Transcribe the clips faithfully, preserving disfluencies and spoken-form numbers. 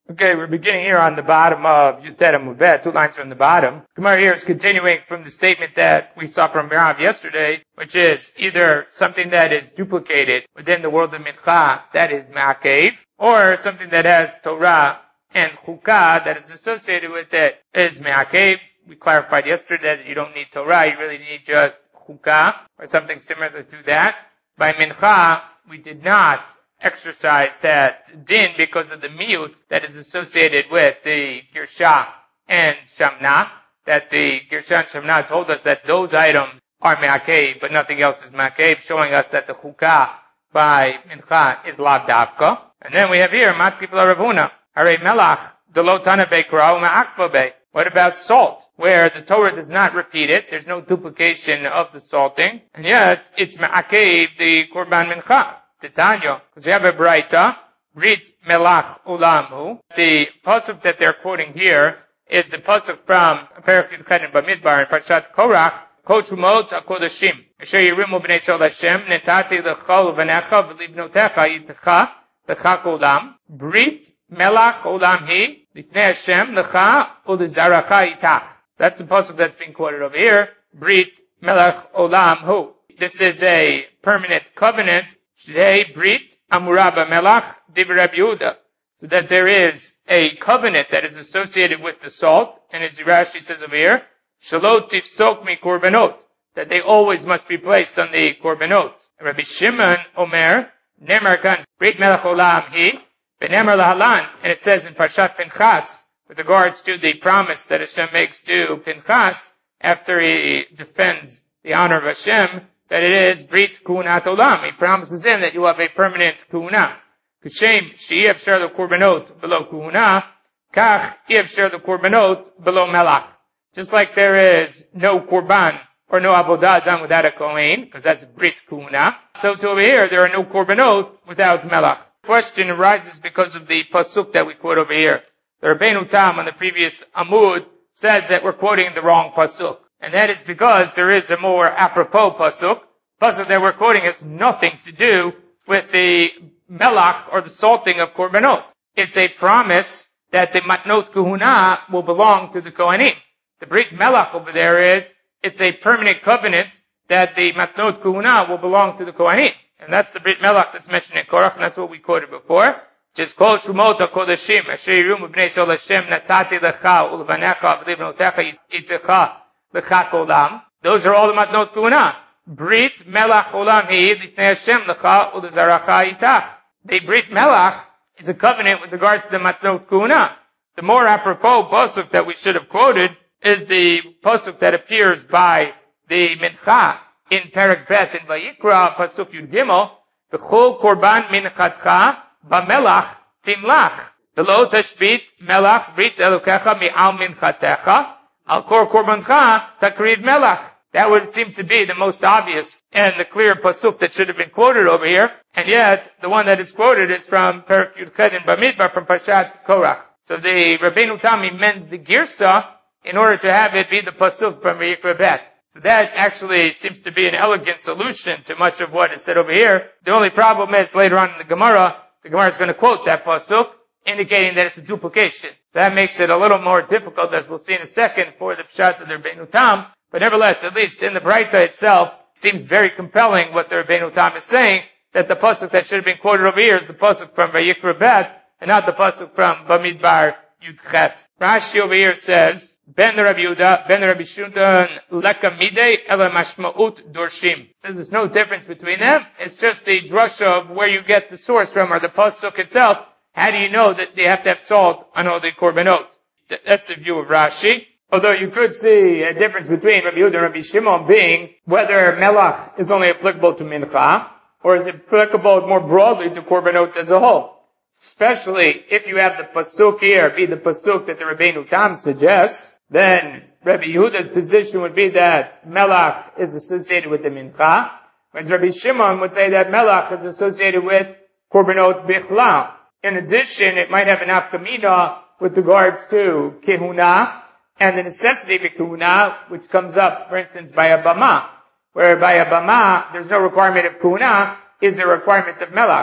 Okay, we're beginning here on the bottom of Yutet Amud, two lines from the bottom. Gemara here is continuing from the statement that we saw from Rav yesterday, which is either something that is duplicated within the world of Mincha, that is Ma'akev, or something that has Torah and Chukah that is associated with it is Ma'akev. We clarified yesterday that you don't need Torah, you really need just Chukah, or something similar to that. By Mincha, we did not exercise that din because of the miyut that is associated with the Girsha and Shamna, that the Girsha and Shamna told us that those items are Me'akev, but nothing else is Me'akev, showing us that the Chukah by Mincha is Lav Davka. And then we have here, Matkif la Ravuna, Hare Melach, Delo Tana Bekrao Ma'akva Be. What about salt? Where the Torah does not repeat it, there's no duplication of the salting, and yet it's Me'akev, the Korban Mincha. Titanya, because we have a Braita, Brit Melach Ulamu. The pasuk that they're quoting here is the pasuk from Perek Yud in Bamidbar in Parshat Korach, Kol Shumot HaKodashim, Asher Yirimu B'nei Sol Hashem, Netati L'chol V'necha V'livnotecha Yitecha, L'chak Olam, Brit Melach Olam Hi, L'fnei Hashem, L'cha U'lizaracha Itach. That's the pasuk that's being quoted over here, Brit Melach Olam Hu. This is a permanent covenant, Shdei Brit Amuraba Melach Divrei Rabbi Yehuda. So that there is a covenant that is associated with the salt, and as Rashi says over here, Shalot Tifsok Mi Korbanot, that they always must be placed on the Korbanot. Rabbi Shimon Omer, Nemar Kan Brit Melach Olam Hi, Benemar Lahalan, and it says in Parshat Pinchas, with regards to the promise that Hashem makes to Pinchas, after he defends the honor of Hashem, that it is Brit Kuhnat Olam. He promises him that you have a permanent Kuhnah. Kashem she'iev shar the Korbanot below Kuhnah, kach iev shar the Korbanot below Melach. Just like there is no Korban or no Avodah done without a Kohen, because that's Brit Kuhnah, so to over here there are no Korbanot without Melach. The question arises because of the pasuk that we quote over here. The Rabbeinu Tam on the previous Amud says that we're quoting the wrong pasuk. And that is because there is a more apropos pasuk. Pasuk that we're quoting has nothing to do with the melach or the salting of korbanot. It's a promise that the matnot kuhuna will belong to the kohanim. The Brit melach over there is, it's a permanent covenant that the matnot kuhuna will belong to the kohanim. And that's the Brit melach that's mentioned in Korach, and that's what we quoted before. Just called Shumot HaKodashim, Asher Yirum B'nei Sol Hashem, Natati Lecha, Ulvanecha, V'livnotecha Yitecha, L'chak Olam. Those are all the matnot kuhuna. Brit Melach Olam Hi, L'fnei Hashem L'cha U'lezaracha Itach. The Brit Melach is a covenant with regards to the matnot kuhuna. The more apropos pasuk that we should have quoted is the pasuk that appears by the Mincha in Perek Bet in Vayikra, pasuk Yud Gimel, V'chol Korban Minchatcha B'melach Timlach. V'lo Tashbit Melach Brit Elokecha Mi'al Minchatecha. Al kor korbancha takriv melach. That would seem to be the most obvious and the clear pasuk that should have been quoted over here. And yet, the one that is quoted is from Perek Yud Chet in Bamidbar from Parshat Korach. So the Rabbeinu Tam mends the girsa in order to have it be the pasuk from Vayikra Bet. So that actually seems to be an elegant solution to much of what is said over here. The only problem is later on in the Gemara, the Gemara is going to quote that pasuk, indicating that it's a duplication. So that makes it a little more difficult, as we'll see in a second, for the Pshat of the Rabbeinu Tam. But nevertheless, at least in the Braita itself, it seems very compelling what the Rabbeinu Tam is saying, that the pasuk that should have been quoted over here is the pasuk from Vayikra Bet, and not the pasuk from Bamidbar Yud Chet. Rashi over here says, Ben Rabbi Yehuda, Ben Rabbi Shimon, Leka Midei, Ela Mashma'ut Dorshim. Says there's no difference between them. It's just the drasha of where you get the source from, or the pasuk itself. How do you know that they have to have salt on all the korbanot? That's the view of Rashi. Although you could see a difference between Rabbi Yehuda and Rabbi Shimon being whether melach is only applicable to mincha, or is it applicable more broadly to korbanot as a whole. Especially if you have the pasuk here be the pasuk that the Rabbeinu Tam suggests, then Rabbi Yehuda's position would be that melach is associated with the mincha, whereas Rabbi Shimon would say that melach is associated with korbanot bichlal. In addition, it might have an afkamina with regards to kehuna and the necessity of a kehuna, which comes up, for instance, by a bama, where by a bama there's no requirement of kehuna, is there a requirement of melach.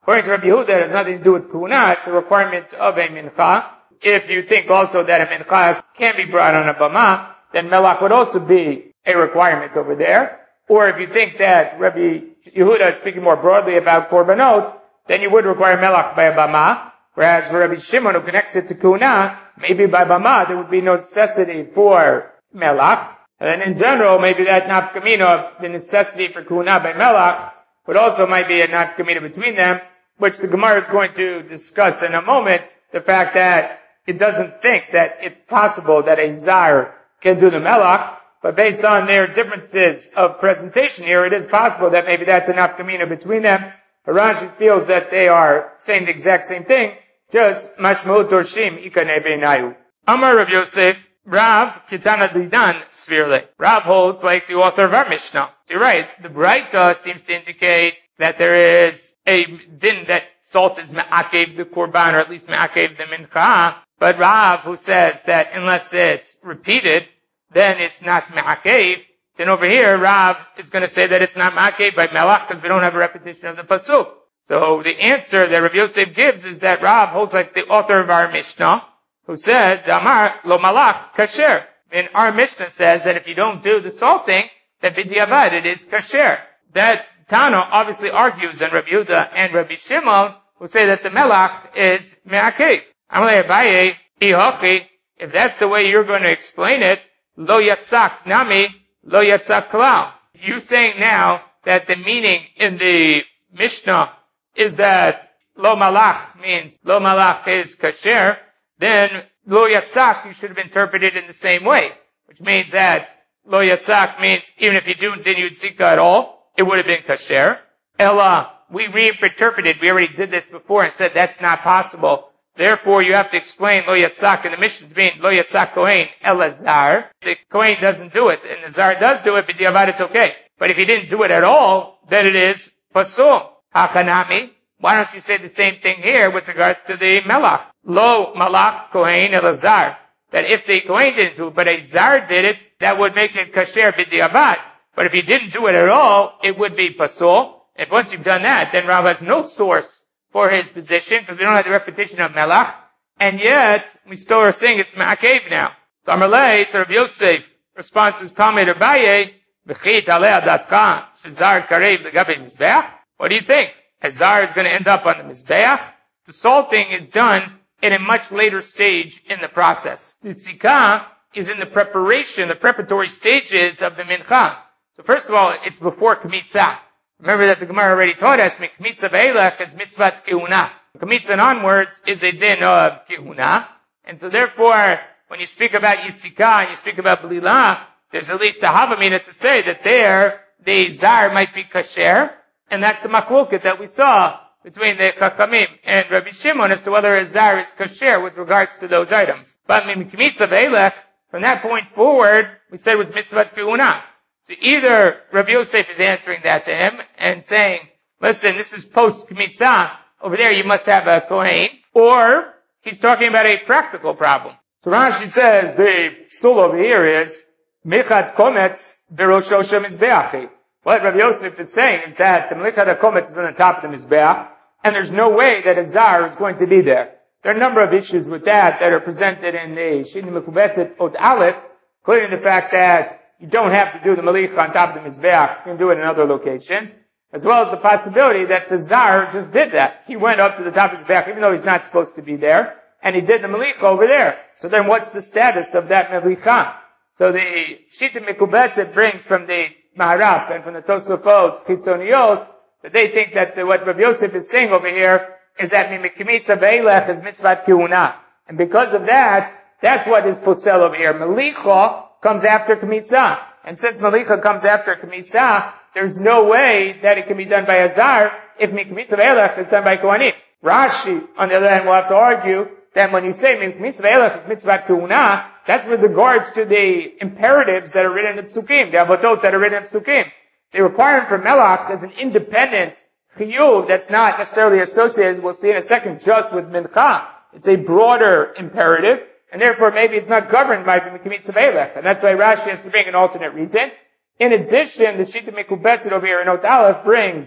According to Rabbi Yehuda, it has nothing to do with Kuna. It's a requirement of a mincha. If you think also that a mincha can be brought on a bama, then melach would also be a requirement over there. Or if you think that Rabbi Yehuda is speaking more broadly about korbanot, then you would require melach by a bama. Whereas for Rabbi Shimon, who connects it to kuna, maybe by bama there would be no necessity for melach. And then in general, maybe that nafkamina of the necessity for kuna by melach would also might be a nafkamina between them, which the Gemara is going to discuss in a moment. The fact that it doesn't think that it's possible that a zar can do the melach, but based on their differences of presentation here, it is possible that maybe that's a nafkamina between them. But Rashi feels that they are saying the exact same thing, just mashmut dorshim ikane beinayu. Amar Rav Yosef, Rav kitana didan svirle. Rav holds like the author of our Mishnah. You're right, the Braita seems to indicate that there is a din that salt is me'akev the korban, or at least me'akev the mincha. But Rav, who says that unless it's repeated, then it's not me'akev, then over here, Rav is going to say that it's not me'akev by melach, because we don't have a repetition of the pasuk. So the answer that Rav Yosef gives is that Rav holds like the author of our Mishnah, who said, Damar lo malach kasher. And our Mishnah says that if you don't do the salting, that b'diavad it is kasher. That Tana obviously argues on Rabbi Yehuda and Rabbi Shimon, who say that the melach is me'akev. Amalei Abaye, ihochi, if that's the way you're going to explain it, lo yatzak nami, lo yatzak klal. You saying now that the meaning in the Mishnah is that lo malach means lo malach is kasher, then lo yatzak you should have interpreted in the same way, which means that lo yatzak means even if you didn't do yitzika at all, it would have been kasher. Ella, we reinterpreted, we already did this before and said that's not possible. Therefore, you have to explain lo yatzak in the Mishnah to mean lo yatzak kohen ela zar. The kohen doesn't do it, and the zar does do it, but diavad it's okay. But if he didn't do it at all, then it is pasul. Hakanami. Why don't you say the same thing here with regards to the melach? Lo malach kohen ela zar. That if the kohen didn't do it, but a zar did it, that would make it kasher b'diavad. But if he didn't do it at all, it would be pasul. If once you've done that, then Rav has no source for his position, because we don't have the repetition of melach, and yet we still are saying it's ma'akev now. So Amalei, so Rav Yosef response was Talmud Abaye, v'chit alei adatcha, shezar karev legabe mizbeach. What do you think? A zar is going to end up on the mizbeach? The salting is done in a much later stage in the process. The tzika is in the preparation, the preparatory stages of the mincha. So first of all, it's before kmitzah. Remember that the Gemara already taught us, Mikmitza ve'elech is mitzvat kehuna. Kmitza and onwards is a din of kehuna. And so therefore, when you speak about yitzika and you speak about blila, there's at least a havamina to say that there, the zar might be kasher, and that's the makulket that we saw between the Chachamim and Rabbi Shimon as to whether a zar is kasher with regards to those items. But Mikmitza ve'elech, from that point forward, we said it was mitzvat kehuna. So either Rabbi Yosef is answering that to him and saying, listen, this is post-kmitzah, over there you must have a kohen, or he's talking about a practical problem. So Rashi says the psul over here is, Michat kometz v'rosho shemizbeachi. What Rabbi Yosef is saying is that the Michat kometz is on the top of the mizbeach, and there's no way that a zar is going to be there. There are a number of issues with that that are presented in the Shini Mekubetzet Ot Aleph, including the fact that you don't have to do the malicha on top of the mizbeach. You can do it in other locations. As well as the possibility that the zar just did that. He went up to the top of the mizbeach, even though he's not supposed to be there, and he did the malicha over there. So then what's the status of that malicha? So the Shita Mekubetzet brings from the Maharap and from the Tosafot, Chitzoniot, that they think that the, what Rav Yosef is saying over here is that Mimikmitza ve'elech is mitzvat kehuna. And because of that, that's what is posel over here. Malicha comes after Kmitzah. And since Malicha comes after Kmitzah, there's no way that it can be done by a zar if Mikmitza ve'elech is done by Kohanim. Rashi, on the other hand, will have to argue that when you say Mikmitza ve'elech is mitzvat kehuna, that's with regards to the imperatives that are written in Psukim, the avotot that are written in Psukim. The requirement for melach is an independent chiyuv that's not necessarily associated, we'll see in a second, just with mincha. It's a broader imperative. And therefore, maybe it's not governed by the Mikmitza ve'elech. And that's why Rashi has to bring an alternate reason. In addition, the Shita Mekubetzet over here in Ot Aleph brings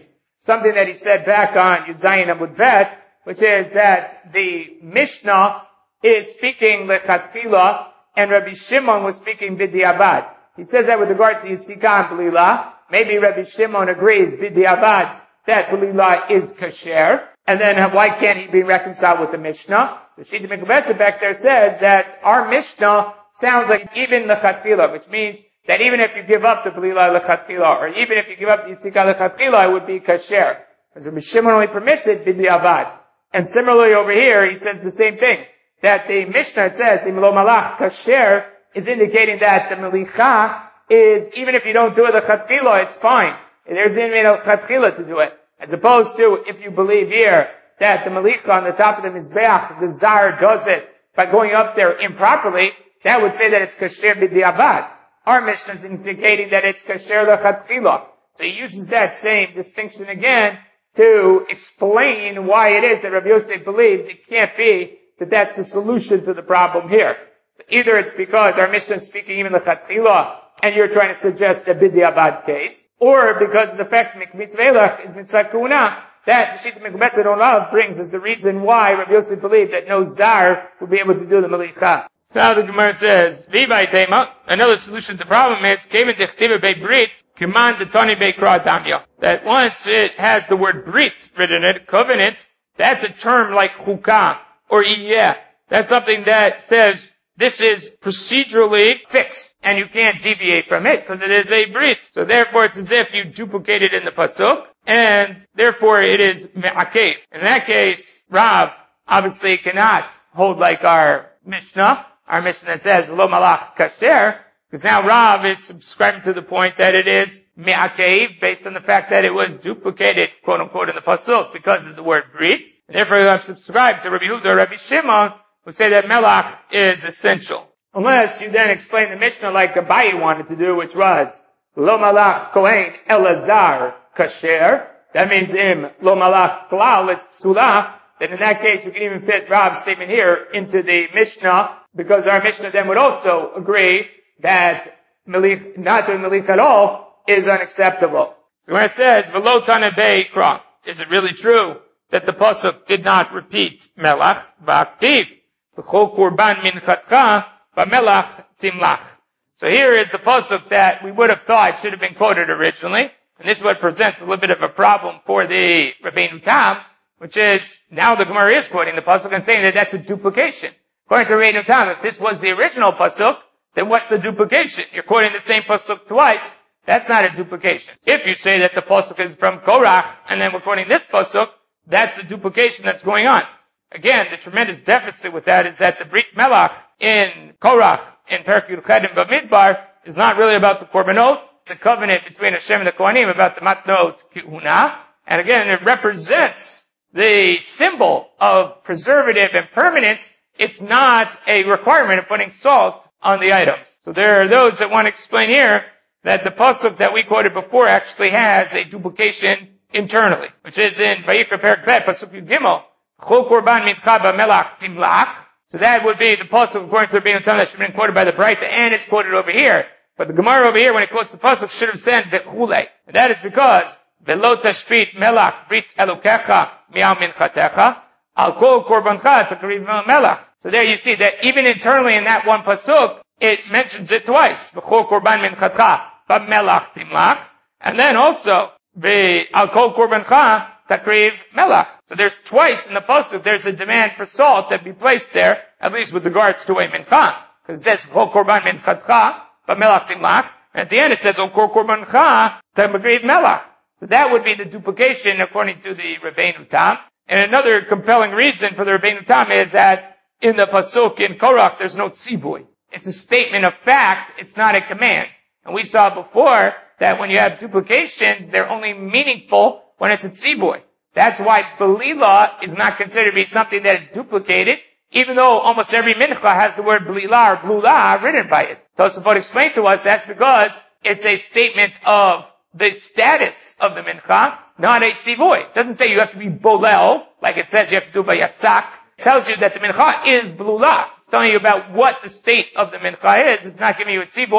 something that he said back on Yud Zayin Amud Bet, which is that the Mishnah is speaking lechatchila and Rabbi Shimon was speaking b'di'avad. He says that with regards to Yitzika and Belila. Maybe Rabbi Shimon agrees b'di'avad that Belila is kasher. And then why can't he be reconciled with the Mishnah? The Shita Mikubetza back there says that our Mishnah sounds like even lechatchila, which means that even if you give up the Belila lechatchila, or even if you give up the Yitzika lechatchila, it would be kasher. Because Rabbi Shimon only permits it b'di'avad. And similarly over here, he says the same thing. That the Mishnah says, Im lo malach kasher, is indicating that the melicha is, even if you don't do it lechatchila, it's fine. There's even a lechatchila to do it. As opposed to, if you believe here, that the melicha on the top of the mizbeach, the zar does it by going up there improperly, that would say that it's kasher b'di'avad. Our Mishnah is indicating that it's kasher lechatchila. So he uses that same distinction again to explain why it is that Rabbi Yosef believes it can't be that that's the solution to the problem here. So either it's because our Mishnah is speaking even lechatchila, and you're trying to suggest a b'di'avad case, or because of the fact that mitzvah is mitzvah kuna, that the Shita Mikubetza Olav brings as the reason why Rabbi Yosef believed that no zar would be able to do the melicha. Now the Gemara says, Vivai Tema, another solution to the problem is, Kemen Dechtiva Be Brit, Kiman Detani Be Kra Damya. That once it has the word Brit written in it, covenant, that's a term like Chukah, or Iyeh. That's something that says, this is procedurally fixed, and you can't deviate from it, because it is a Brit. So therefore it's as if you duplicate it in the Pasuk, and therefore it is Me'akev. In that case, Rav obviously cannot hold like our Mishnah, our Mishnah that says, Lo Malach Kasher, because now Rav is subscribing to the point that it is Me'akev, based on the fact that it was duplicated, quote unquote, in the Pasuk, because of the word Brit. And therefore you have subscribed to Rabbi Yehuda or Rabbi Shimon, who say that Melach is essential. Unless you then explain the Mishnah like Abaye wanted to do, which was, Lo Malach Kohen Elazar Kasher. That means Im Lo Malach Klal, it's Psulah. Then in that case, you can even fit Rav's statement here into the Mishnah, because our Mishnah then would also agree that Melich, not doing Melich at all is unacceptable. So when it says, V'lo Tana Bei Kra, is it really true that the Pasuk did not repeat Melach V'aktiv? V'chol Korban Minchatcha V'melach Timlach. So here is the Pasuk that we would have thought should have been quoted originally. And this is what presents a little bit of a problem for the Rabbeinu Tam, which is, now the Gemara is quoting the Pasuk and saying that that's a duplication. According to Rabbeinu Tam, if this was the original Pasuk, then what's the duplication? You're quoting the same Pasuk twice. That's not a duplication. If you say that the Pasuk is from Korach, and then we're quoting this Pasuk, that's the duplication that's going on. Again, the tremendous deficit with that is that the Brit Melach in Korach, in Perek Yud Chet and Bamidbar, is not really about the Korbanot. It's a covenant between Hashem and the Kohanim about the Matnot Kihuna. And again, it represents the symbol of preservative and permanence. It's not a requirement of putting salt on the items. So there are those that want to explain here that the pasuk that we quoted before actually has a duplication internally, which is in Vayikra Perek Bet, pasuk Yud Gimel, Chol Korban Mitcha B'Melach Timlach. So that would be the pasuk according to Rabbeinu Tam that should have been quoted by the Braita, and it's quoted over here. But the Gemara over here, when it quotes the pasuk, should have said Vechule. And that is because Velo Tashpit Melach Brit Elokecha Mi'al Minchatecha Al Kol Korbancha Takriv Melach. So there you see that even internally in that one pasuk, it mentions it twice. V'chol korban minchatcha b'melach timlach. And then also, v'al kol korbancha takriv melach. So there's twice in the pasuk, there's a demand for salt that be placed there, at least with regards to a mincha. Because it says, v'chol korban minchatcha b'melach timlach. And at the end it says, v'chol korbancha takriv melach. So that would be the duplication according to the Rabbeinu Tam. And another compelling reason for the Rabbeinu Tam is that in the pasuk in Korach, there's no tzibui. It's a statement of fact, it's not a command. And we saw before that when you have duplications, they're only meaningful when it's a tzibui. That's why Belila is not considered to be something that is duplicated, even though almost every mincha has the word Belila or Blula written by it. Tosafot explained to us that's because it's a statement of the status of the mincha, not a tzivui. It doesn't say you have to be bolel, like it says you have to do by yatzak. It tells you that the mincha is blula. It's telling you about what the state of the mincha is. It's not giving you a tzibui.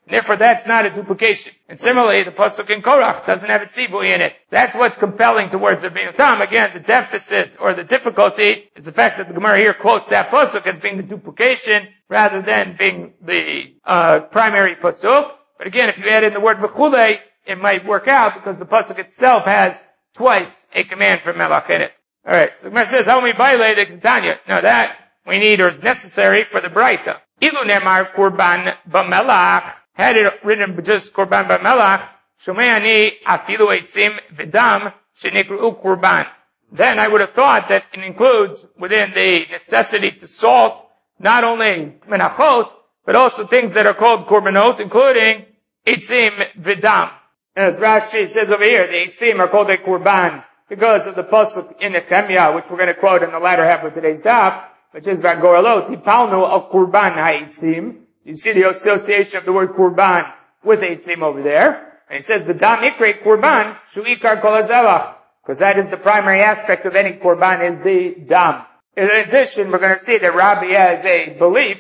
And therefore, that's not a duplication. And similarly, the pasuk in Korach doesn't have a tzivui in it. That's what's compelling towards the Rabbeinu Tam. Again, the deficit or the difficulty is the fact that the Gemara here quotes that pasuk as being the duplication rather than being the uh primary pasuk. But again, if you add in the word v'chulei, it might work out because the pasuk itself has twice a command for melach in it. All right. So the Gemara says, "How many baile the Ketanya?" Now that we need or is necessary for the Braita. Ilu nemar kurban b'melach. Had it written just Korban B'melach, Shomeani afilu eitzim v'dam shenikru Korban. Then I would have thought that it includes within the necessity to salt not only menachot, but also things that are called korbanot, including eitzim v'dam. As Rashi says over here, the eitzim are called a korban because of the pasuk in Nehemiah, which we're going to quote in the latter half of today's daf, which is V'goralot hipalnu al korban ha'eitzim. You see the association of the word kurban with eitzim over there. And he says, the dam ikre kurban, shu'ikar kol hazevach. Because that is the primary aspect of any kurban is the dam. In addition, we're going to see that Rabbi has a belief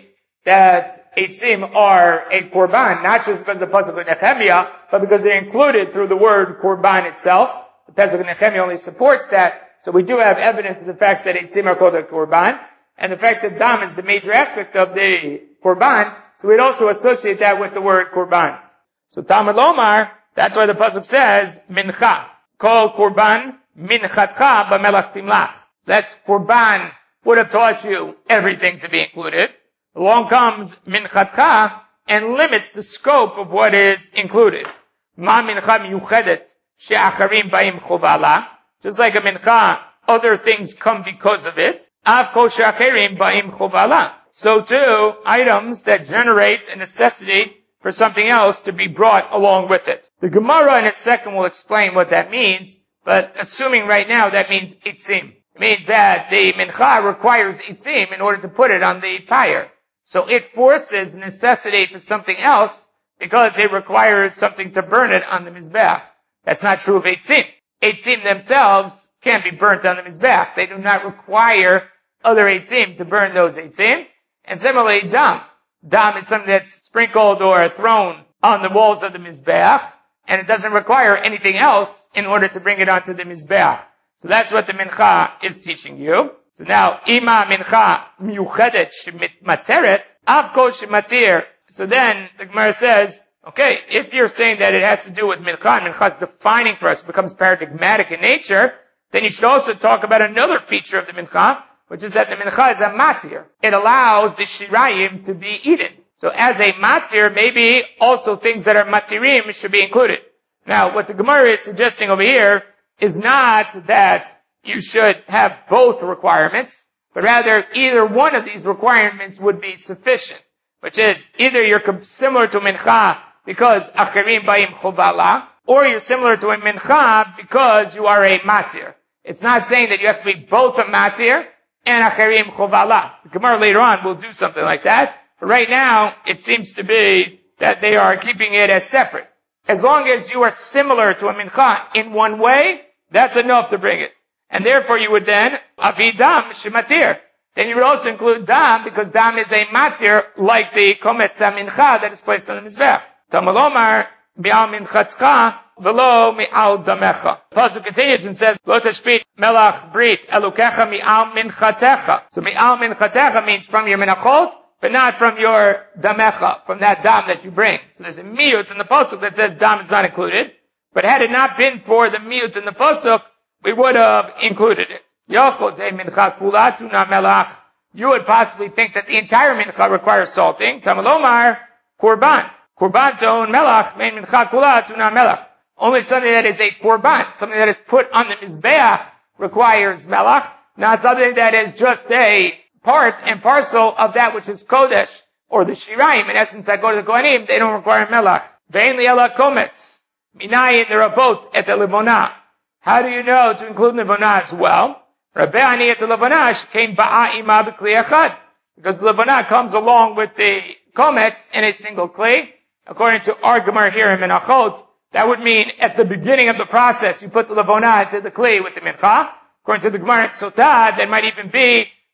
that eitzim are a kurban, not just because of the pasuk of Nehemiah, but because they're included through the word kurban itself. The pasuk of Nehemiah only supports that. So we do have evidence of the fact that eitzim are called a kurban. And the fact that dam is the major aspect of the kurban, so we'd also associate that with the word kurban. So Talmud Lomar, that's why the pasuk says, mincha. Kol kurban minchatcha b'melach timlach. That's kurban would have taught you everything to be included. Along comes minchatcha and limits the scope of what is included. Ma mincha miyuchedet she'acharim ba'im chovala. Just like a mincha, other things come because of it. Av kol she'acharim ba'im chovala. So too, items that generate a necessity for something else to be brought along with it. The Gemara in a second will explain what that means, but assuming right now that means eitzim. It means that the mincha requires eitzim in order to put it on the pyre. So it forces necessity for something else because it requires something to burn it on the mizbeach. That's not true of eitzim. Eitzim themselves can't be burnt on the mizbeach. They do not require other eitzim to burn those eitzim. And similarly, dam. Dam is something that's sprinkled or thrown on the walls of the mizbeach, and it doesn't require anything else in order to bring it onto the mizbeach. So that's what the mincha is teaching you. So now, ima mincha miyuchedet shemateret, av kol shematir. So then, the Gemara says, okay, if you're saying that it has to do with mincha, and mincha is defining for us, it becomes paradigmatic in nature, then you should also talk about another feature of the mincha, which is that the mincha is a matir. It allows the shirayim to be eaten. So as a matir, maybe also things that are matirim should be included. Now, what the Gemara is suggesting over here is not that you should have both requirements, but rather either one of these requirements would be sufficient, which is either you're similar to mincha because achirim ba'im chovala, or you're similar to a mincha because you are a matir. It's not saying that you have to be both a matir and achirim chovala. The Gemara later on will do something like that. But right now, it seems to be that they are keeping it as separate. As long as you are similar to a mincha in one way, that's enough to bring it. And therefore you would then, avidam shematir. Then you would also include dam, because dam is a matir, like the kometz mincha that is placed on the mizbech. Talmud Lomar, mi'al minchatcha, v'lo mi'al damecha. The pasuk continues and says, lo tashpit melach brit elukecha mi'al minchatecha. So mi'al minchatecha means from your minachot, but not from your damecha, from that dam that you bring. So there's a miyut in the pasuk that says dam is not included. But had it not been for the miyut in the pasuk, we would have included it. Yochote mincha kula tuna melach. You would possibly think that the entire mincha requires salting. Talmud Lomar, korban. Korban ton melach, mein mincha kula tuna melach. Only something that is a korban, something that is put on the mizbeach, requires melach, not something that is just a part and parcel of that which is kodesh, or the shirayim, in essence, that go to the kohanim, they don't require melach. Vein li'ela kometz. Minayin the rabot et elivona. How do you know to include levona as well? Rabbi Ani et levona came ba'a ima b'kli echad. Because levona comes along with the kometz in a single kli. According to our Gemara here in Menachot, that would mean at the beginning of the process, you put the levona into the kli with the mincha. According to the Gemara in Sotah, that might even be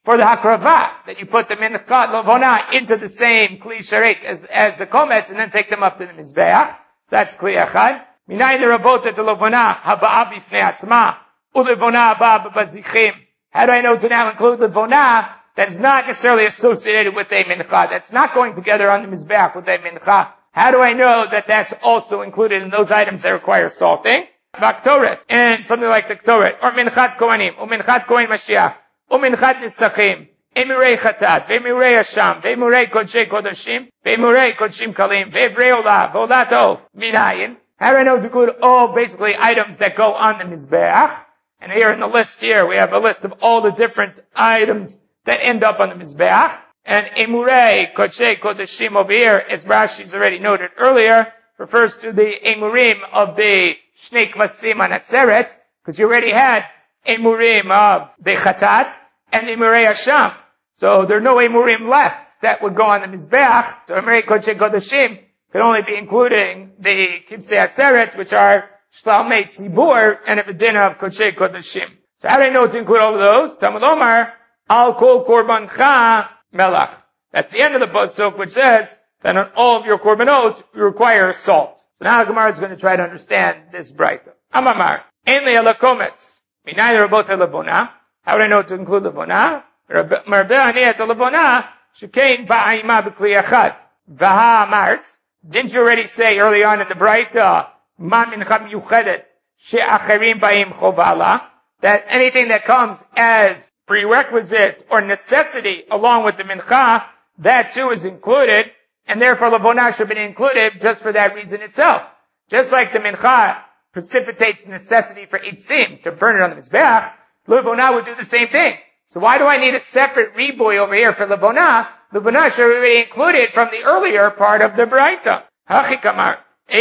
for the Hakrava, that you put the Minchat Levona into the same Kli Sharet as, as the Kometz, and then take them up to the Mizbeach. So that's Kli Echad. Minayin Rabota to Levona, Haba'a Bifnei Atzma, Ulevona Haba Bazichim. How do I know to now include Levona that is not necessarily associated with a Mincha, that's not going together on the Mizbeach with a Mincha? How do I know that that's also included in those items that require salting? Baktoret, and something like the Ktoret, or Minchat Kohanim, or Minchat Kohen Mashiach, or Minchat Nisachim, Emurei Chatat, Ve'emurei Hasham, Ve'emurei Kodshei Kodashim, Ve'emurei Kodshim Kalim, Ve'evrei Olah, Ve'olat Of, Minayin. How do I know to include all basically items that go on the Mizbeach? And here in the list here, we have a list of all the different items that end up on the Mizbeach. And Emurei Kodshei Kodashim over here, as Rashi's already noted earlier, refers to the Emurim of the Shnei Kvasim on Atzeret, because you already had Emurim of the Chatat and Emurei Hasham. So there are no Emurim left that would go on the Mizbeach. So Emurei Kodshei Kodashim could only be including the Kibsei Atzeret, which are Shlalmei Tzibur and a Vedina of Kodshei Kodashim. So how do I know to include all of those? Talmud Omar, Al Kol Korbancha Melach. That's the end of the pasuk, which says that on all of your korbanot you require salt. So now the Gemara is going to try to understand this braita. Amamar, Ein li ala kometz, minay rabota levona. How would I know to include levona? Marbe ani et levona, shekein ba'ima b'kli echad. Vaha amart. Didn't you already say early on in the braita, ma mincha miyuchedet, she'acherim ba'im chovala, that anything that comes as prerequisite or necessity along with the mincha, that too is included, and therefore levona should be included just for that reason itself. Just like the mincha precipitates necessity for itzim, to burn it on the mizbeach, levona would do the same thing. So why do I need a separate riboy over here for levona? Levona should be included from the earlier part of the braita. Hachikamar,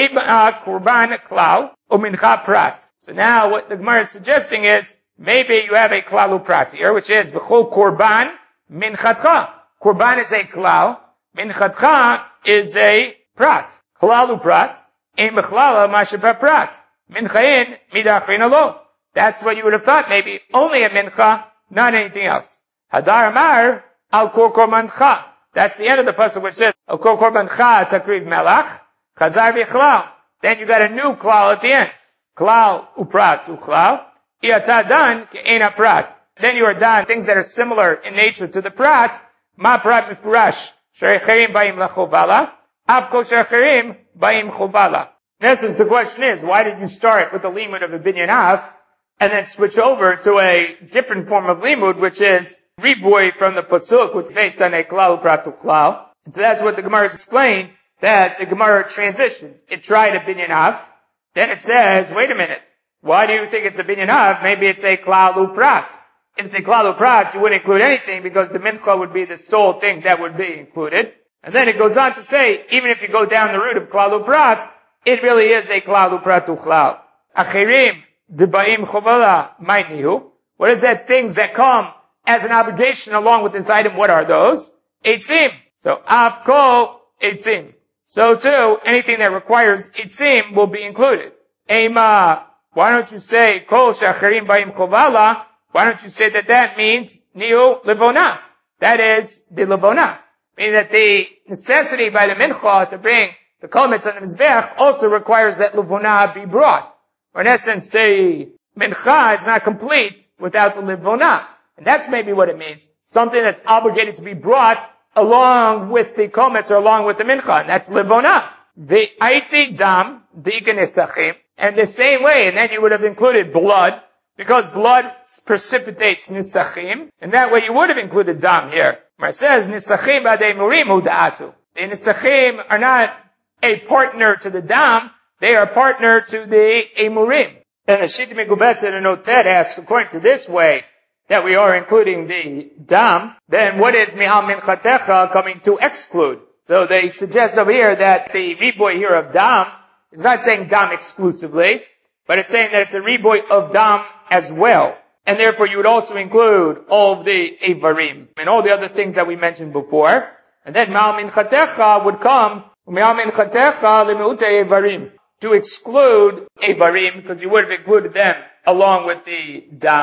eba kurban klal, or mincha prat. So now what the Gemara is suggesting is, maybe you have a klalu prat here, which is b'chol korban minchatcha. Korban is a klal, minchatcha is a prat. Klalu prat, ein b'chlala masheba prat. Minchain midachin alo. That's what you would have thought, maybe only a mincha, not anything else. Hadar amar al kol korbancha. That's the end of the pasuk which says al kol korbancha takriv melach chazar v'chlal. Then you got a new klal at the end. Klal uprat uchlal. Iata dan ke'ena prat. Then you are done things that are similar in nature to the prat. Ma prat mifurash she'acherim ba'im lachovala. Av kol she'acherim ba'im chovala. In essence, the question is, why did you start with the limud of a binyan av and then switch over to a different form of limud, which is riboy from the pasuk, which is based on a klal prat uchlal? And so that's what the Gemara has explained, that the Gemara transitioned. It tried a binyan av, then it says, wait a minute. Why do you think it's a binyan av? Maybe it's a klal uprat. If it's a klal uprat, you wouldn't include anything because the mincha would be the sole thing that would be included. And then it goes on to say, even if you go down the route of klal uprat, it really is a klal uprat uchlal. Achirim debaim chovala ma'nihu. What is that? Things that come as an obligation along with this item. What are those? Eitzim. So av kol eitzim. So too, anything that requires eitzim will be included. Ema. Why don't you say kol she'acherim ba'im chovala? Why don't you say that that means niu levona? That is the levona. Meaning that the necessity by the mincha to bring the kometz on the mizbeach also requires that levona be brought. Or in essence, the mincha is not complete without the levona. And that's maybe what it means. Something that's obligated to be brought along with the kometz or along with the mincha. And that's levona. The aiti dam, di'ikanesachim. And the same way, and then you would have included blood, because blood precipitates nisachim, and that way you would have included dam here. Where it says, nisachim b'adei murim uda'atu. The nisachim are not a partner to the dam, they are a partner to the emurim. And the Shita Megubetz in a notet asks, according to this way, that we are including the dam, then what is mihal minchatecha coming to exclude? So they suggest over here that the riboy here of dam, it's not saying dam exclusively, but it's saying that it's a riboy of dam as well. And therefore you would also include all of the evarim and all the other things that we mentioned before. And then ma'al minchatecha would come, ma'al minchatecha lemeute evarim, to exclude evarim, because you would have included them along with the dam.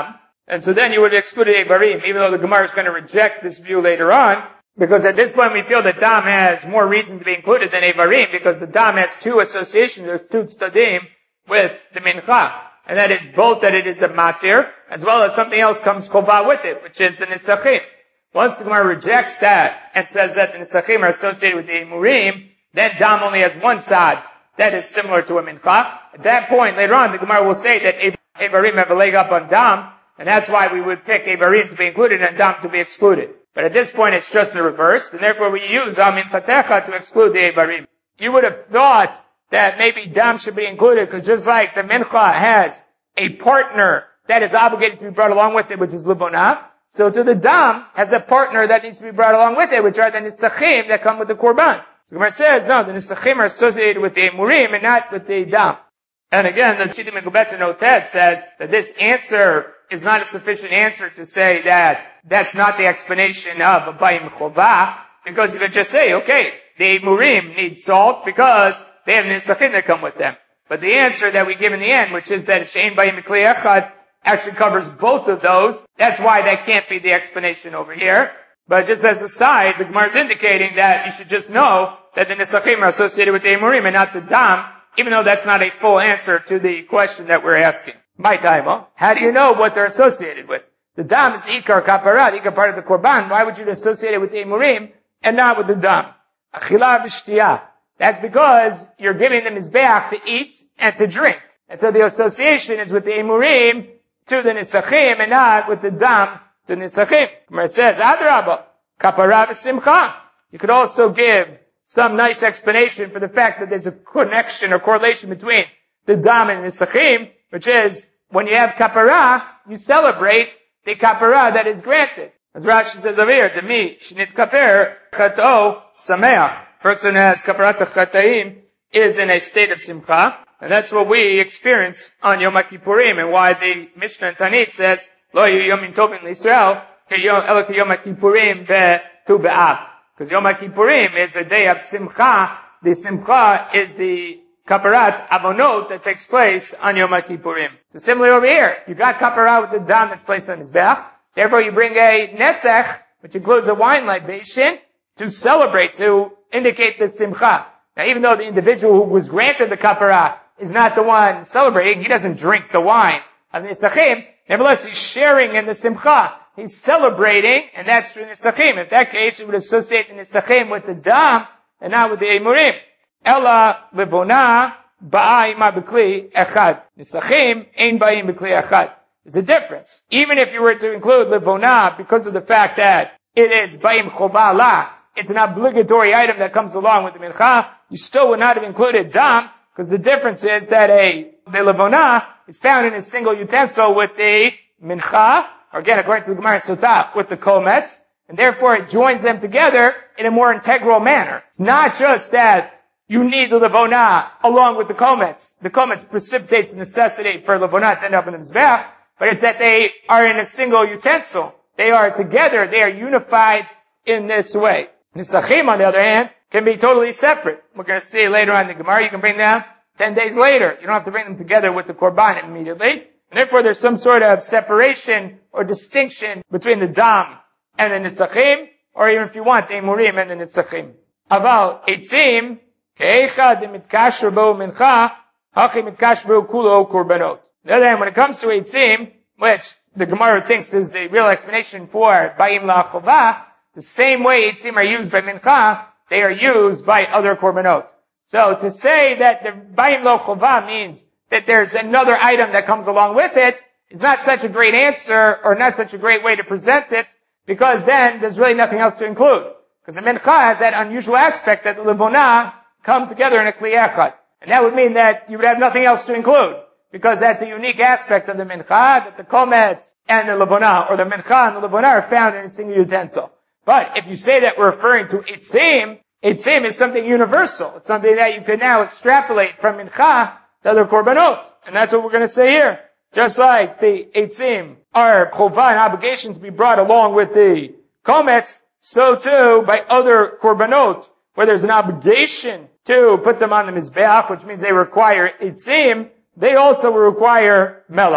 And so then you would have excluded Eivarim, even though the Gemara is going to reject this view later on, because at this point we feel that Dam has more reason to be included than Eivarim, because the Dam has two associations, there's two tzadim with the Mincha. And that is both that it is a matir, as well as something else comes chovah with it, which is the Nisachim. Once the Gemara rejects that and says that the Nisachim are associated with the Emurim, then Dam only has one side that is similar to a Mincha. At that point, later on, the Gemara will say that Eivarim have a leg up on Dam, and that's why we would pick Eivarim to be included and Dam to be excluded. But at this point, it's just the reverse, and therefore we use Al Minchatecha to exclude the Eivarim. You would have thought that maybe Dam should be included, because just like the Mincha has a partner that is obligated to be brought along with it, which is Levonah, so to the Dam has a partner that needs to be brought along with it, which are the Nisachim that come with the Korban. So Gemara says, no, the Nisachim are associated with the Emurim and not with the Dam. And again, the Chitim Megubetz in Oted says that this answer is not a sufficient answer to say that that's not the explanation of Abayim Chovah, because you could just say, okay, the Emurim need salt because they have Nisachim that come with them. But the answer that we give in the end, which is that Shein Bayim B'Kli Echad, actually covers both of those. That's why that can't be the explanation over here. But just as a side, the Gemara is indicating that you should just know that the Nisachim are associated with the Emurim and not the Dam, even though that's not a full answer to the question that we're asking. My time, how do you know what they're associated with? The Dam is the Ikar Kapara, the Ikar part of the Korban. Why would you associate it with the Emurim and not with the Dam? Achilah v'shtiyah. That's because you're giving them Mizbeach to eat and to drink. And so the association is with the Emurim to the Nisachim and not with the Dam to the Nisachim. Gemara says, Adrabah, Kapara v'simcha. You could also give some nice explanation for the fact that there's a connection or correlation between the Dam and the Nisachim, which is, when you have Kapara, you celebrate the Kapara that is granted. As Rashi says over here, Demi, Shnit Kaper, Chato, Sameach. Person who has Kaparat Chataim is in a state of Simcha, and that's what we experience on Yom Kippurim, and why the Mishnah and Tanit says, Lo Yom Tovim L'Yisrael, Elo Yom Kippurim Be'tu B'Av. Because Yom Kippurim is a day of Simcha. The Simcha is the Kaparat Avonot that takes place on Yom Kippurim. So similarly over here, you got Kaparat with the Dam that's placed on Mizbeach. Therefore you bring a Nesech, which includes a wine libation, to celebrate, to indicate the Simcha. Now even though the individual who was granted the Kaparat is not the one celebrating, he doesn't drink the wine of the Nisachim, nevertheless he's sharing in the Simcha. He's celebrating, and that's through the Nisachim. In that case, we would associate the Nisachim with the Dam, and not with the Emurim. Ella levona ba'ayim b'kli echad. Nisachim ein ba'ayim b'kli echad. There's a difference. Even if you were to include levona, because of the fact that it is ba'ayim chovah la, it's an obligatory item that comes along with the mincha, you still would not have included dam, because the difference is that a, the levona is found in a single utensil with the mincha, or again, according to the Gemara Sotah, with the kometz, and therefore it joins them together in a more integral manner. It's not just that you need the levona along with the kometz. The kometz precipitates the necessity for levona to end up in the mizbeach, but it's that they are in a single utensil. They are together, they are unified in this way. Nisachim, on the other hand, can be totally separate. We're going to see later on in the Gemara, you can bring them ten days later. You don't have to bring them together with the korban immediately. And therefore there's some sort of separation or distinction between the dam and the nisachim, or even if you want, the emurim and the nisachim. Aval, eitzim, ke'echad mitkashru bo mincha, hachi mitkashru kulo korbanot. On the other hand, when it comes to eitzim, which the Gemara thinks is the real explanation for ba'im la'chovah, the same way eitzim are used by mincha, they are used by other korbanot. So to say that the ba'im la'chovah means that there's another item that comes along with it is not such a great answer, or not such a great way to present it, because then there's really nothing else to include. Because the mincha has that unusual aspect that the levona come together in a kli echad. And that would mean that you would have nothing else to include, because that's a unique aspect of the mincha, that the kometz and the levona, or the mincha and the levona are found in a single utensil. But if you say that we're referring to eitzim, eitzim is something universal. It's something that you can now extrapolate from mincha to other korbanot. And that's what we're going to say here. Just like the eitzim are chovah and obligation to be brought along with the kometz, so too by other korbanot, where there's an obligation to put them on the mizbeach, which means they require eitzim, they also require melach.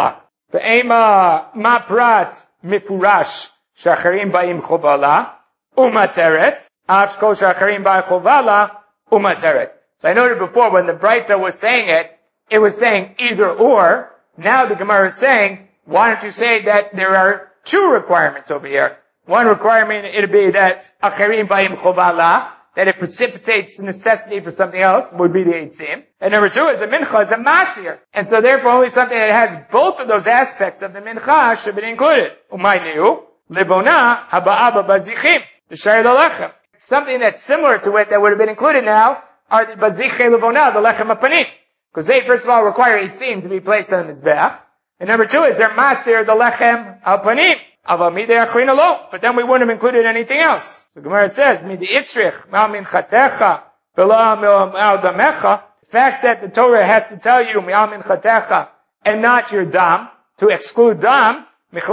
Ve'ema ma prat mifurash shacharim ba'im chovala umateret af shkol shacharim ba'im chovala umateret. So I noted before when the Braita was saying it, it was saying either or. Now the Gemara is saying, why don't you say that there are two requirements over here? One requirement, it'd be that acharim ba'im chovala, that it precipitates the necessity for something else, would be the eitzim. And number two is a mincha, is a matzir. And so therefore only something that has both of those aspects of the mincha should be included. Umayniu, libona, haba'aba bazichim, the shayr lechem. Something that's similar to it that would have been included now are the bazichei libona, the lechem apanim. Because they first of all require eitzim to be placed on the mizbeach. And number two is they're matzir, the lechem apanim. But then we wouldn't have included anything else. So Gemara says, the fact that the Torah has to tell you and not your dam, to exclude dam,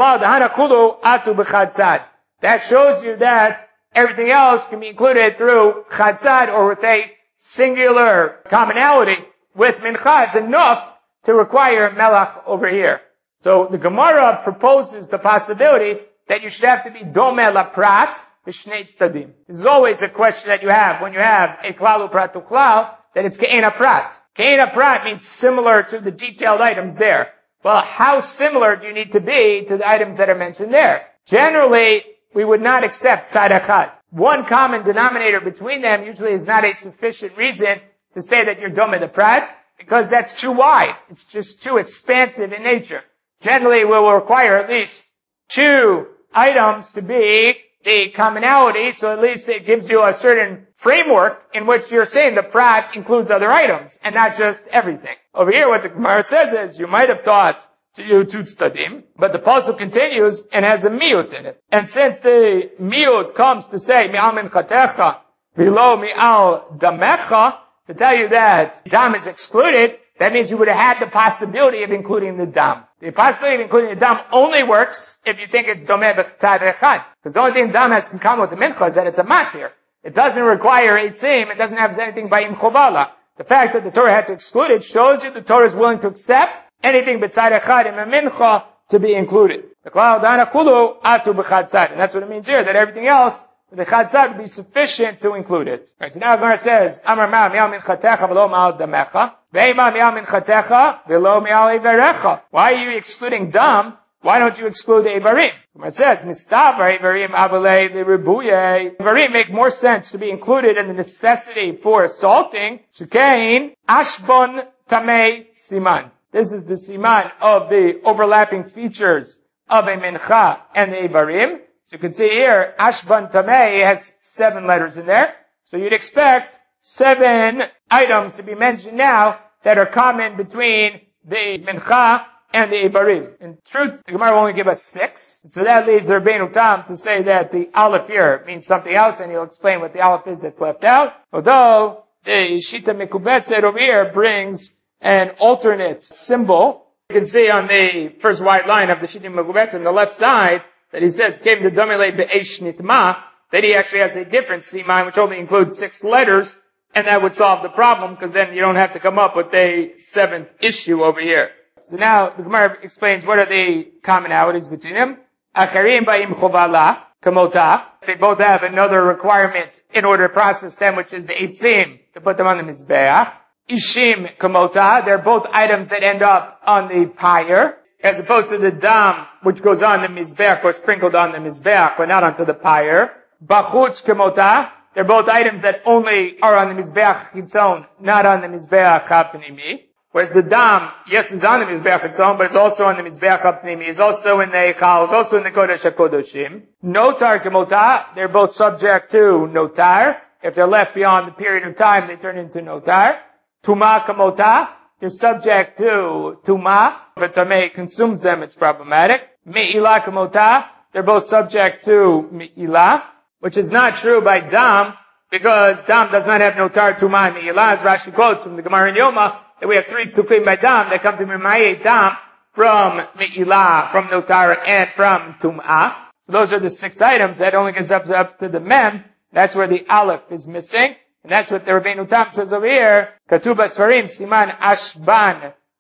that shows you that everything else can be included through chatzad or with a singular commonality with mincha is enough to require melach over here. So the Gemara proposes the possibility that you should have to be domeh laprat v'shnei tzadim. This is always a question that you have when you have a klal uprat to klal, that it's ke'ena prat. Ke'ena prat means similar to the detailed items there. Well, how similar do you need to be to the items that are mentioned there? Generally, we would not accept tzad echad. One common denominator between them usually is not a sufficient reason to say that you're domeh the prat, because that's too wide. It's just too expansive in nature. Generally, we will require at least two items to be the commonality, so at least it gives you a certain framework in which you're saying the prat includes other items, and not just everything. Over here, what the Gemara says is, you might have thought to you two tzadim, but the pasuk continues and has a miut in it. And since the miut comes to say, mi'al minchatecha, v'lo mi'al damecha, to tell you that dam is excluded, that means you would have had the possibility of including the dam. The possibility of including the dam only works if you think it's domeh b'tzad echad. Because the only thing dam has in common with the mincha is that it's a matir. It doesn't require eitzim. It doesn't have anything by im chovala. The fact that the Torah had to exclude it shows you the Torah is willing to accept anything b'tzad echad in a mincha to be included. The klal dana kulu atu b'chad tzad. And that's what it means here, that everything else, the chad tzad would be sufficient to include it. Right, so now Gemara says, Amar ma mi'al minchatecha v'lo ma'al damecha, ve'ima mi'al minchatecha v'lo mi'al eivarecha. Why are you excluding dam? Why don't you exclude the eivarim? Gemara says, mistavar eivarim abalei l'ribuye. Eivarim make more sense to be included in the necessity for assaulting. Shekain ashbon tamei siman. This is the siman of the overlapping features of a mincha and the eivarim. So you can see here, Ashban Tamei has seven letters in there. So you'd expect seven items to be mentioned now that are common between the Mincha and the Ibarim. In truth, the Gemara will only give us six. So that leads the Rabbeinu Tam to say that the Aleph here means something else, and he'll explain what the Aleph is that's left out. Although the Shita Mekubetzet over here brings an alternate symbol. You can see on the first white line of the Shita Mekubetzet on the left side, that he says, came to Domile Be'esh Nitma, that he actually has a different siman, which only includes six letters, and that would solve the problem, because then you don't have to come up with a seventh issue over here. So now, the Gemara explains what are the commonalities between them. Acharim Ba'im Chovala, Kamota. They both have another requirement in order to process them, which is the eitzim, to put them on the Mizbeach. Ishim Kamota, they're both items that end up on the pyre, as opposed to the dam, which goes on the mizbeach or sprinkled on the mizbeach, but not onto the pyre. Bachutz kemota, they're both items that only are on the mizbeach chitzon, not on the mizbeach hapnimi. Whereas the dam, yes, is on the mizbeach chitzon, but it's also on the mizbeach hapnimi. It's also in the eichal, it's also in the kodesh hakodoshim. Notar kemota, they're both subject to notar. If they're left beyond the period of time, they turn into notar. Tuma kemota, they're subject to tuma. If a tamei consumes them, it's problematic. Me'ilah kamota, they're both subject to me'ilah, which is not true by dam, because dam does not have notar tuma and me'ilah, as Rashi quotes from the Gemara in Yoma, that we have three psukim by dam that come to mimayeh dam from me'ilah, from notar, and from tum'ah. So those are the six items that only gets up, up to the mem. That's where the aleph is missing. And that's what the Rabbeinu Tam says over here. Katuba Sfarim Siman Ashban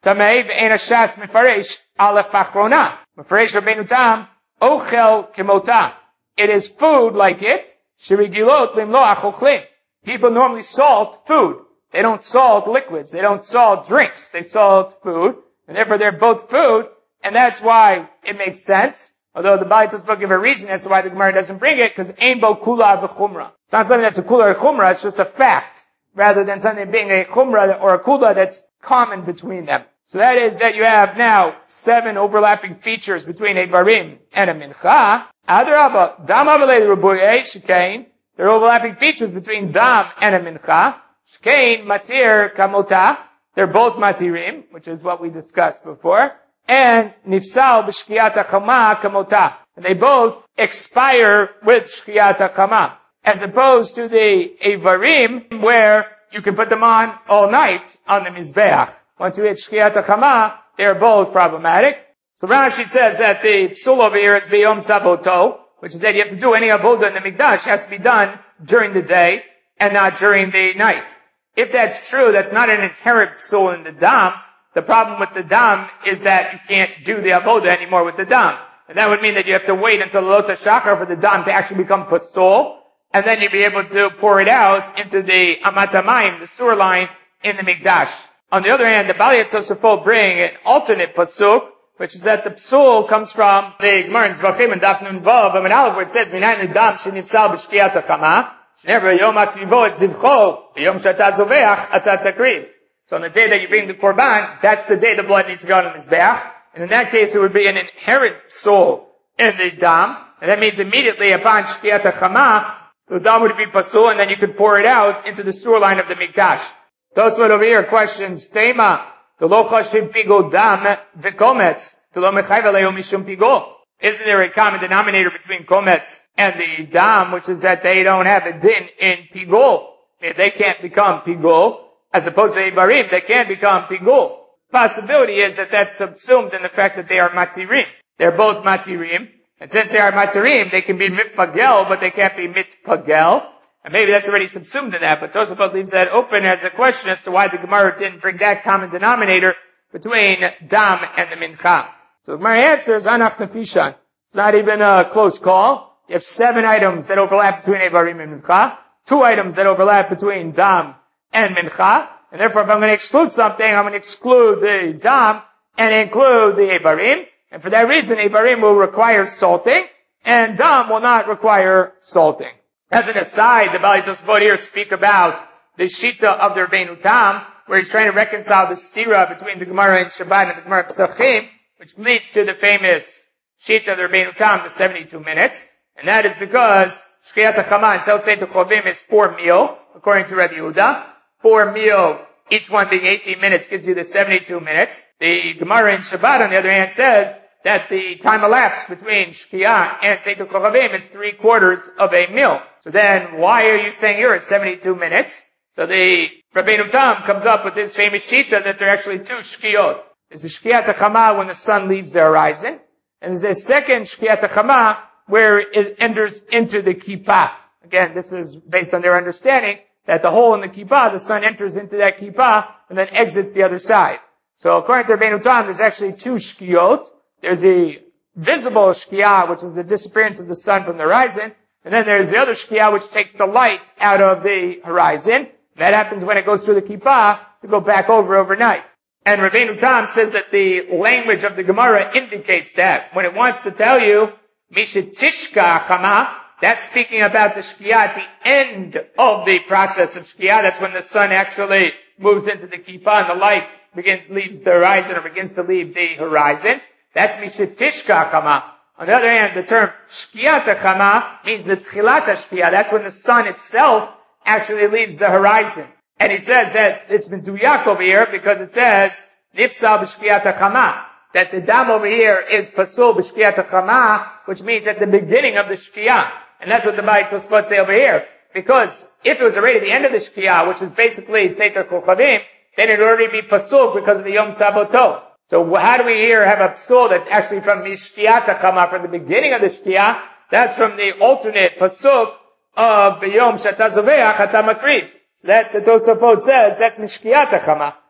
Tamei ve'en hashas mefaresh alef achrona. Mefaresh Rabbeinu Tam, ochel kemota. It is food like it. Shirigilot limlo achoklim. People normally salt food. They don't salt liquids. They don't salt drinks. They salt food. And therefore they're both food. And that's why it makes sense. Although the Bali Tosfot give a reason as to why the Gemara doesn't bring it, because ein bo kula v'chumra. It's not something that's a kula or chumra, it's just a fact. Rather than something being a chumra or a kula that's common between them. So that is that you have now seven overlapping features between a varim and a mincha. Adarabba, dam avalei rubuye shekain. There are overlapping features between dam and a mincha. Shekain matir kamota. They're both matirim, which is what we discussed before. And nifsal b'shkiyat hachama kamota. And they both expire with shkiyat hachama. As opposed to the avarim, where you can put them on all night on the mizbeach. Once you hit shkiyat hachama, they're both problematic. So Rashi says that the psul over here is biyom tzaboto, which is that you have to do any avodah in the mikdash has to be done during the day and not during the night. If that's true, that's not an inherent psul in the dam. The problem with the dam is that you can't do the avodah anymore with the dam. And that would mean that you have to wait until Lota Shachar for the dam to actually become pasul, and then you'll be able to pour it out into the Amat HaMayim, the sewer line, in the Mikdash. On the other hand, the Bali Tosafot bring an alternate pasuk, which is that the psul comes from the Gemara in Zvachim and Daf Nun Vav, Amid Aleph, where it says, Minayin l'dam shenifsal b'shkiyat hachama, shenever yom akrivo et zivcho, yom shata zoveach ata takriv. So on the day that you bring the korban, that's the day the blood needs to go on the mizbeach. And in that case, it would be an inherent psul in the dam. And that means immediately upon shkiyat hachama, the dam would be pasul, and then you could pour it out into the sewer line of the mikdash. Those what over here questions, Tema, the lo chashim pigo dam v'kometz, the lo mechayv alehu mishum pigo. Isn't there a common denominator between kometz and the dam, which is that they don't have a din in pigo? They can't become pigo. As opposed to Ibarim, they can become pigul. Possibility is that that's subsumed in the fact that they are matirim. They're both matirim. And since they are matirim, they can be mitpagel, but they can't be mitpagel. And maybe that's already subsumed in that, but Tosafot leaves that open as a question as to why the Gemara didn't bring that common denominator between dam and the mincha. So the Gemara answers, anach nefishan. It's not even a close call. You have seven items that overlap between Ibarim and mincha. Two items that overlap between dam and mincha, and therefore if I'm going to exclude something, I'm going to exclude the dam and include the Ibarim, and for that reason Ibarim will require salting, and dam will not require salting. As an aside, the Bali Tosfot here speak about the shita of the Rabbeinu Tam, where he's trying to reconcile the stira between the Gemara in Shabbat and the Gemara Pesachim, which leads to the famous shita of the Rabbeinu Tam, the seventy-two minutes, and that is because Shkiyat HaChama and Tel Tzeit Chovim is four meal, according to Rabbi Yehuda. Four meal, each one being eighteen minutes, gives you the seventy-two minutes. The Gemara in Shabbat, on the other hand, says that the time elapsed between Shkiyah and Tzeit Chovim is three quarters of a meal. So then, why are you saying here it's seventy-two minutes? So the Rabbeinu Tam comes up with this famous shita that there are actually two Shkiyot. There's a Shkiyat HaChama when the sun leaves the horizon, and there's a second Shkiyat HaChama where it enters into the kippah. Again, this is based on their understanding that the hole in the kippah, the sun enters into that kippah and then exits the other side. So according to Rabbeinu Tam, there's actually two shkiyot. There's the visible shkiyah, which is the disappearance of the sun from the horizon, and then there's the other shkiyah, which takes the light out of the horizon. That happens when it goes through the kippah to go back over overnight. And Rabbeinu Tam says that the language of the Gemara indicates that. When it wants to tell you, Mishetishka Chama, that's speaking about the Shkiyah at the end of the process of Shkiyah. That's when the sun actually moves into the Kippah and the light begins, leaves the horizon or begins to leave the horizon. That's Mishetishka Chama. On the other hand, the term Shkiyat Chama means the Tchilat Shkiyah. That's when the sun itself actually leaves the horizon. And he says that it's been duyak over here because it says, Nifsal b'Shkiyat Chama. That the dam over here is pasul b'Shkiyat Chama, which means at the beginning of the Shkiyah. And that's what the Bali Tosfot say over here. Because if it was already the end of the Shkiyah, which is basically Tzeit Chovim, then it would already be pasul because of the Yom Tzaboto. So how do we here have a pasul that's actually from Mishkiyat Chama, from the beginning of the Shkiyah? That's from the alternate pasuk of the Yom Shata Zoveach Ata Makriv. So that the Tosafot says that's Mishkiyat Chama.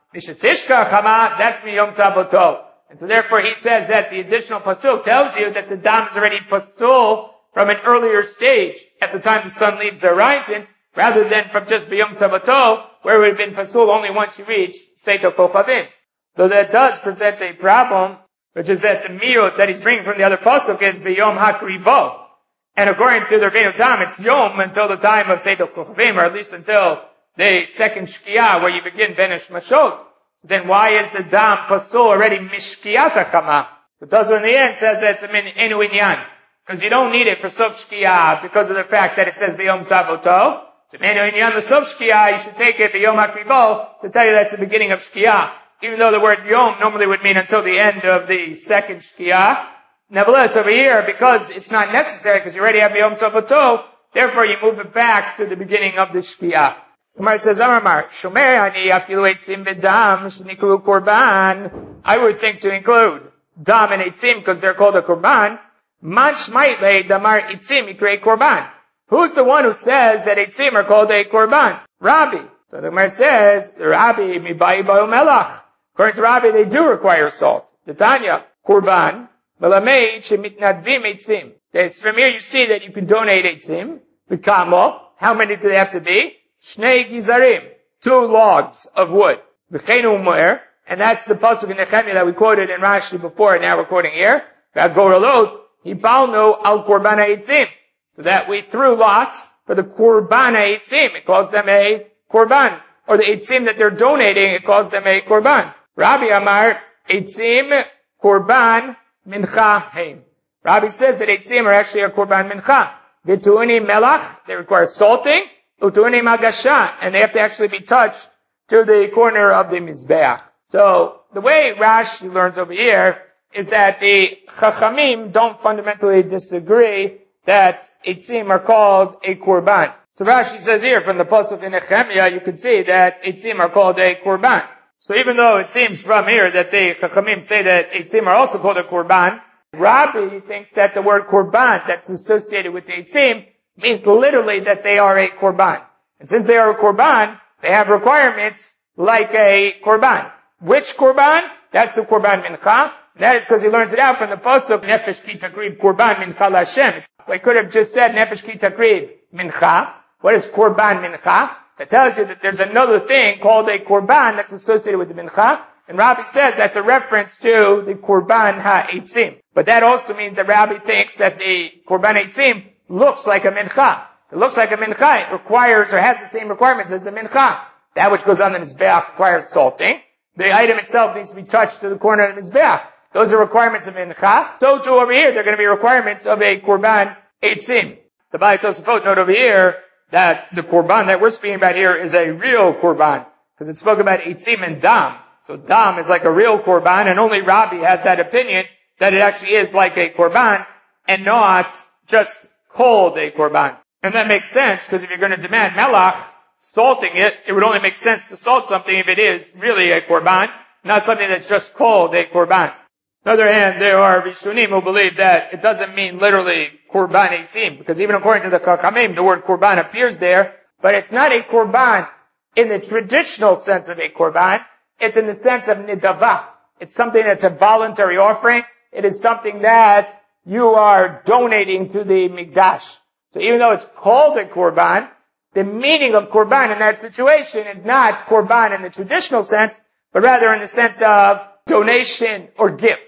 Mishatishka chama, that's miyom tzavoto. And so therefore he says that the additional pasul tells you that the dam is already pasul from an earlier stage at the time the sun leaves the horizon, rather than from just biyom tzavoto, where it would have been pasul only once you reach Seito Kochavim. So that does present a problem, which is that the miyut that he's bringing from the other pasuk is biyom hakrivo. And according to the Rebbeinu Tam, it's yom until the time of Seito Kochavim, or at least until the second shkiyah, where you begin Benesh Mashot. Then why is the dam pasul already mishkiyat chama? The Tazor in the end says that it's a min enu inyan, because you don't need it for sof shkiyah because of the fact that it says biyom tzavoto. So enu inyan the sof shkiyah, you should take it biyom hakrivo to tell you that's the beginning of shkiyah, even though the word yom normally would mean until the end of the second shkiyah. Nevertheless, over here, because it's not necessary, because you already have biyom tzavoto, therefore you move it back to the beginning of the shkiyah. Gemara says, Amar, Shomer ani afilu eitzim v'dam shenikru korban. I would think to include dam and eitzim because they're called a korban. Man shmaitle damar eitzim ikrei korban. Who's the one who says that eitzim are called a korban? Rabbi. So the Gemara says, Rabbi mibai ba'il melach. According to Rabbi, they do require salt. The Tanya, korban, melamei shemitnadvim eitzim. From here you see that you can donate eitzim. V'kamo, how many do they have to be? Shnei gizarim, two logs of wood. V'cheinu umer, and that's the pasuk in Nehemiah that we quoted in Rashi before, and now we're quoting here. V'agoralot, hipalnu al korbana eitzim. So that we threw lots for the korbana eitzim. It calls them a korban. Or the eitzim that they're donating, it calls them a korban. Rabbi Amar, eitzim korban mincha heim. Rabbi says that eitzim are actually a korban mincha. V'tuuni melach, they require salting. Utuini magasha, and they have to actually be touched to the corner of the mizbeach. So, the way Rashi learns over here is that the Chachamim don't fundamentally disagree that eitzim are called a korban. So Rashi says here, from the pasuk in Nehemiah, you can see that eitzim are called a korban. So even though it seems from here that the Chachamim say that eitzim are also called a korban, Rabbi thinks that the word korban that's associated with the eitzim means literally that they are a korban. And since they are a korban, they have requirements like a korban. Which korban? That's the korban mincha. That is because he learns it out from the pasuk, Nefesh ki takrib korban mincha l'Hashem. We could have just said Nefesh ki takrib mincha. What is korban mincha? That tells you that there's another thing called a korban that's associated with the mincha. And Rabbi says that's a reference to the korban ha'etzim. But that also means that Rabbi thinks that the korban ha'etzim looks like a mincha. It looks like a mincha. It requires or has the same requirements as a mincha. That which goes on the mizbeach requires salting. The item itself needs to be touched to the corner of the mizbeach. Those are requirements of mincha. So too over here, they're going to be requirements of a korban eitzim. The Baalei Tosafot note over here that the korban that we're speaking about here is a real korban, because it spoke about eitzim and dam. So dam is like a real korban, and only Rabbi has that opinion that it actually is like a korban and not just called a korban. And that makes sense, because if you're going to demand melach, salting it, it would only make sense to salt something if it is really a korban, not something that's just called a korban. On the other hand, there are Rishonim who believe that it doesn't mean literally korban eitzim, because even according to the Chachamim, the word korban appears there, but it's not a korban in the traditional sense of a korban. It's in the sense of nidava. It's something that's a voluntary offering. It is something that you are donating to the mikdash. So even though it's called a korban, the meaning of korban in that situation is not korban in the traditional sense, but rather in the sense of donation or gift,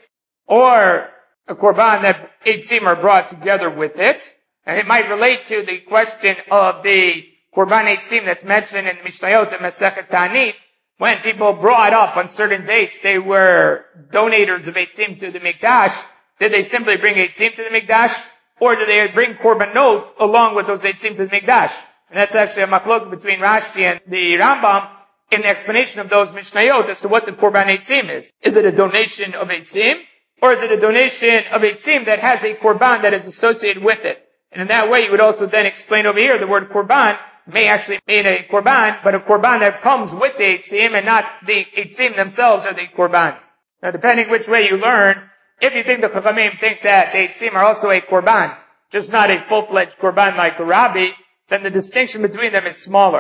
or a korban that eitzim are brought together with it. And it might relate to the question of the korban eitzim that's mentioned in Mishnayot and Masechet Ta'anit. When people brought up on certain dates, they were donators of eitzim to the mikdash. Did they simply bring eitzim to the mikdash, or did they bring korbanot along with those eitzim to the mikdash? And that's actually a machlok between Rashi and the Rambam in the explanation of those Mishnayot as to what the korban eitzim is. Is it a donation of eitzim, or is it a donation of eitzim that has a korban that is associated with it? And in that way, you would also then explain over here the word korban may actually mean a korban, but a korban that comes with the eitzim and not the eitzim themselves are the korban. Now, depending which way you learn, if you think the Chachamim think that the eitzim are also a korban, just not a full-fledged korban like a Rabbi, then the distinction between them is smaller.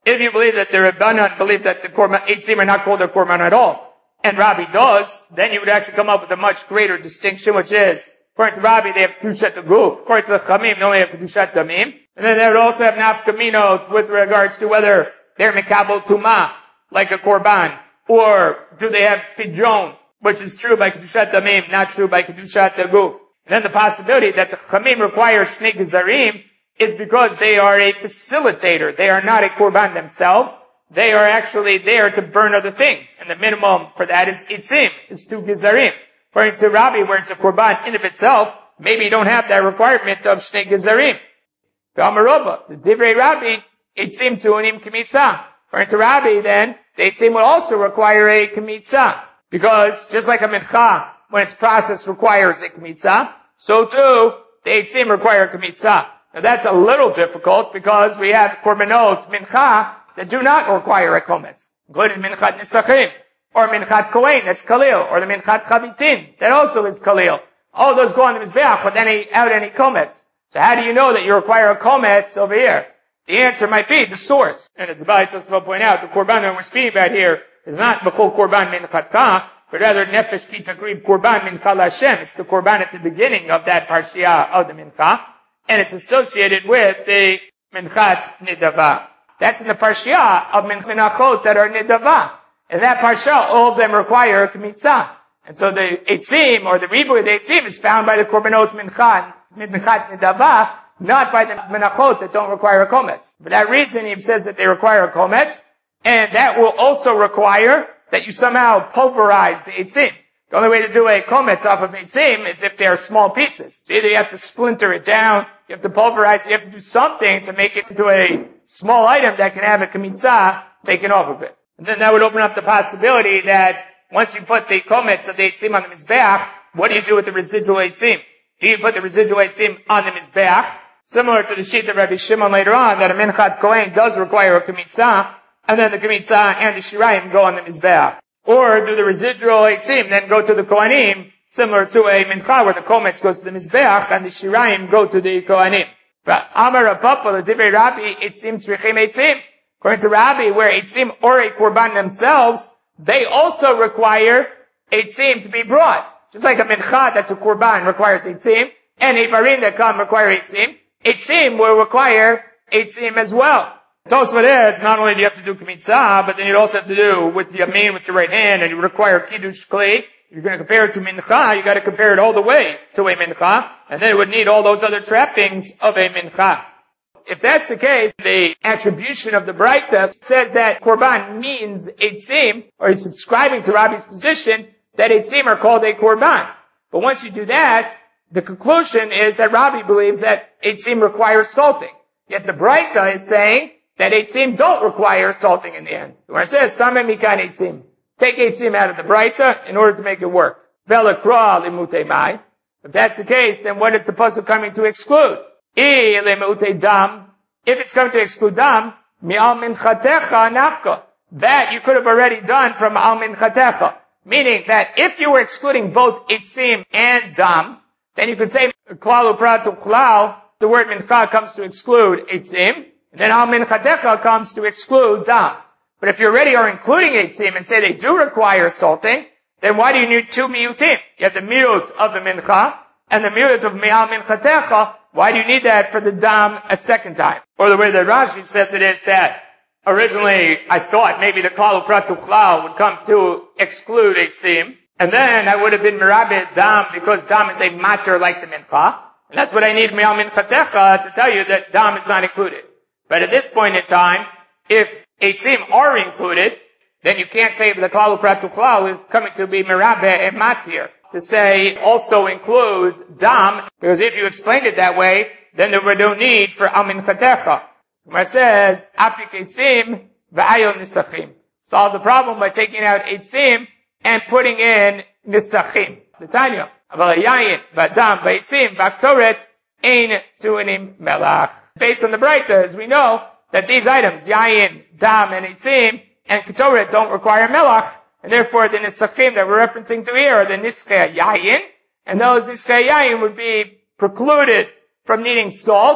If you believe that the Rabbanan believe that the korban, eitzim are not called a korban at all, and Rabbi does, then you would actually come up with a much greater distinction, which is, according to Rabbi, they have kedushat guf. According to the Chamim, they only have kedushat damim. And then they would also have nafkaminot with regards to whether they're mekabel tumah, like a korban, or do they have pidyon, which is true by kedushat damim, not true by kedushat guf. And then the possibility that the Chamim require shnei gezarim is because they are a facilitator. They are not a korban themselves. They are actually there to burn other things. And the minimum for that is itzim, is two gezarim. According to Rabbi, where it's a korban in of itself, maybe you don't have that requirement of shnei gezarim. The Amarova, the Divrei Rabbi, itzim tuonim k'mitzah. According to Rabbi, then, the itzim will also require a k'mitzah. Because, just like a mincha, when its process requires a k'mitzah, so too, the itzim require a k'mitzah. Now that's a little difficult because we have korbanot mincha that do not require a kometz, including minchat nisachim, or minchat kohen, that's kalil, or the minchat chavitin, that also is kalil. All those go on the mizbeach without any, out any kometz. So how do you know that you require a kometz over here? The answer might be the source. And as the Baalei Tosfos will point out, the korban that we're speaking about here is not b'chol korban minchatcha, but rather nefesh ki takrib korban mincha l'Hashem. It's the korban at the beginning of that parshiah of the mincha. And it's associated with the Minchat Nidava. That's in the Parshiah of Minchot that are Nidava. And that Parshiah, all of them require a K'mitzah. And so the Eitzim, or the Ribu of the Eitzim, is found by the Korbanot Minchat, Minchat Nidava, not by the Menachot that don't require a Kometz. For that reason, he says that they require a Kometz, and that will also require that you somehow pulverize the Eitzim. The only way to do a kometz off of eitzim is if they are small pieces. So either you have to splinter it down, you have to pulverize it, you have to do something to make it into a small item that can have a kamitzah taken off of it. And then that would open up the possibility that once you put the kometz of the eitzim on the mizbeach, what do you do with the residual eitzim? Do you put the residual eitzim on the mizbeach? Similar to the sheet of Rabbi Shimon later on, that a minchat kohen does require a kamitzah, and then the kamitzah and the shirayim go on the mizbeach. Or do the residual eitzim then go to the Kohanim, similar to a mincha where the kometz goes to the mizbeach and the shirayim go to the Kohanim. But Amar Rav Papa, the Divrei Rabbi, eitzim tzrichim eitzim. According to Rabbi, where eitzim or a korban themselves, they also require eitzim to be brought. Just like a mincha that's a korban requires eitzim, and ivarim that come require eitzim, eitzim will require eitzim as well. Tosfot is, not only do you have to do k'mitzah, but then you also have to do with the yamin, with the right hand, and you require kiddush kli. You're going to compare it to mincha, you got to compare it all the way to a mincha, and then it would need all those other trappings of a mincha. If that's the case, the attribution of the Braita says that korban means eitzim, or is subscribing to Rabbi's position that eitzim are called a korban. But once you do that, the conclusion is that Rabbi believes that eitzim requires salting. Yet the Braita is saying that eitzim don't require salting in the end. Where it says, Sameh mikan eitzim. Take eitzim out of the Braita in order to make it work. Velakra limutei mai. If that's the case, then what is the pasuk coming to exclude? I limutei dam. If it's coming to exclude dam, mi'al minchatecha nafka. That you could have already done from al minchatecha. Meaning that if you were excluding both eitzim and dam, then you could say, klal uprat uchlau, the word mincha comes to exclude eitzim. And then al minchatecha comes to exclude dam. But if you already are including eitzim and say they do require salting, then why do you need two miyutim? You have the miyut of the mincha and the miyut of mi'al minchatecha. Why do you need that for the dam a second time? Or the way that Rashi says it is that originally I thought maybe the klal uprat uchlau would come to exclude eitzim, and then I would have been merabit dam because dam is a matter like the mincha. And that's what I need mi'al minchatecha to tell you that dam is not included. But at this point in time, if eitzim are included, then you can't say the klal uprat uchlau is coming to be merabe and matir. To say also include dam, because if you explained it that way, then there would no need for al minchatecha. Where it says, apik eitzim v'ayon nisachim. Solve the problem by taking out eitzim and putting in nisachim. The Tanya, aval yayin v'adam v'eitzim v'aktoret ein tuanim melach. Based on the Braita, as we know, that these items, yayin, dam, and eitzim, and ketoret don't require melach, and therefore the nisachim that we're referencing to here are the nischei yayin, and those nischei yayin would be precluded from needing salt,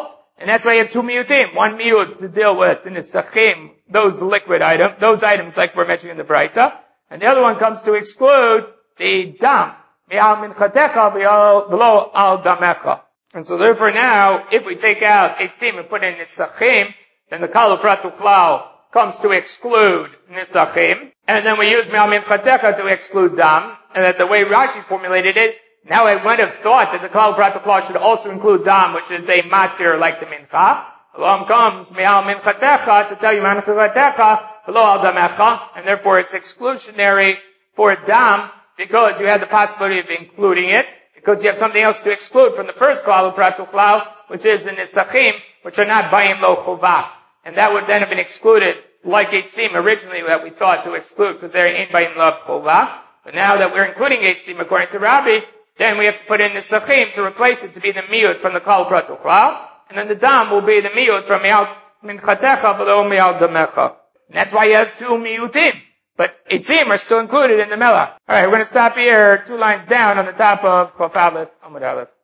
And that's why you have two miyutim. One miyut to deal with the nisachim, those liquid items, those items like we're mentioning in the Braita. And the other one comes to exclude the dam. Mi'al minchatecha below al damecha. And so therefore now, if we take out etzim and put in nisachim, then the kalu pratu klal comes to exclude nisachim. And then we use mi'al minchatecha to exclude dam. And that the way Rashi formulated it, now I would have thought that the klal pratu klal should also include dam, which is a matir like the mincha. Along comes mi'al minchatecha to tell you minchatecha below al damecha, and therefore it's exclusionary for dam because you have the possibility of including it, because you have something else to exclude from the first klal pratu klal, which is the nisachim, which are not bayim lo chuvah, and that would then have been excluded like etzim originally that we thought to exclude because they're in bayim lo chuvah. But now that we're including etzim according to Rabbi, then we have to put in nisachim to replace it to be the miyut from the klal pratu klal, and then the dam will be the miyut from mi'al minchatecha below mi'al damecha. And that's why you have two miyutim. But etzim are still included in the melach. Alright, we're going to stop here, two lines down on the top of Chaf Aleph, Amud Aleph.